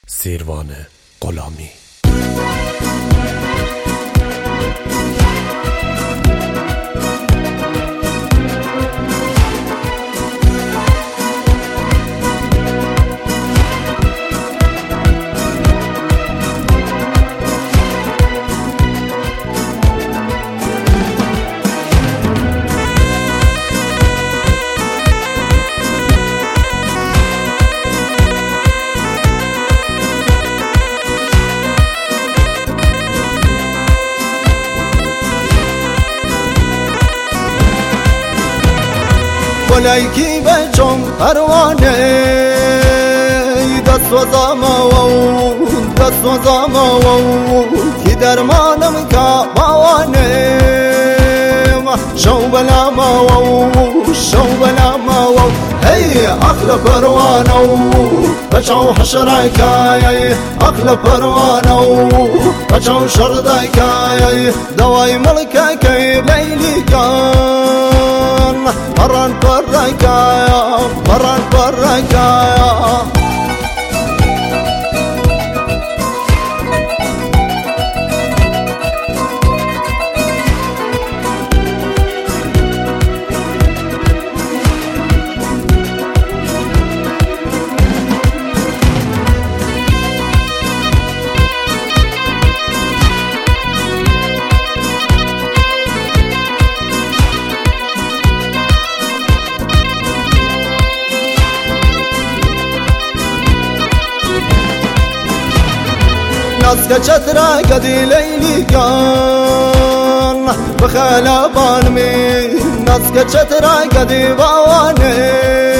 سیروان غلامی. ولایکی بچم پروانه دست و زامو کی درمانم کا باوانه شو بلا ماو هی اخل پروانو بچو حشرکای اخل پروانو بچو شردکای دوای ملکای لیلی کان مران پرکایا ناس كشترا قدي ليلي كان بخلبان مي ناس كشترا قدي باواني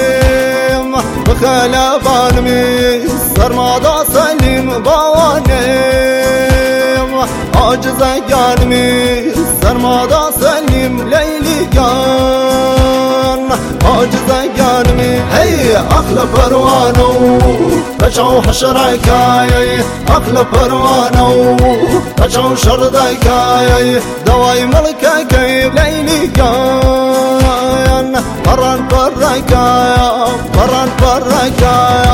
بخلبان مي سرمادا سليم باواني عاجز قلبي سرمادا سليم ليلي كان عاجز قلبي هي اخل پروانو بچو حشرکای اخل پروانو بچو شردکای دوای ملکای لیلی کان مران پرکای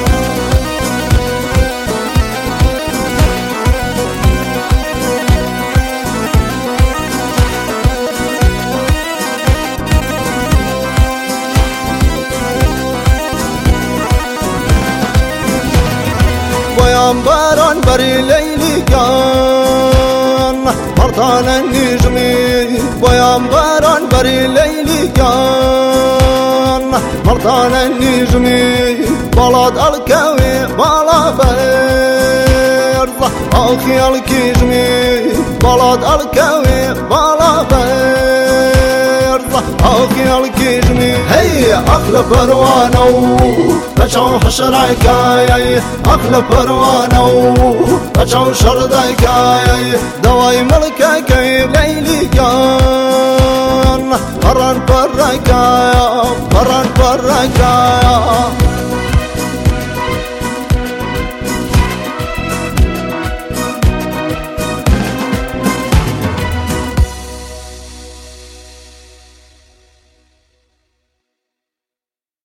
باران بری لیلی کان مرتان النجمی بایام باران بری لیلی کان مرتان النجمی بالاد الکوی بالا برز آخی الکیجمی بالاد الکوی بالا برز آخی الکیجمی هی اخل پروانو بچو حشرکای اخل پروانو بچو شردکای دوای ملکای لیلی کان مران پرکای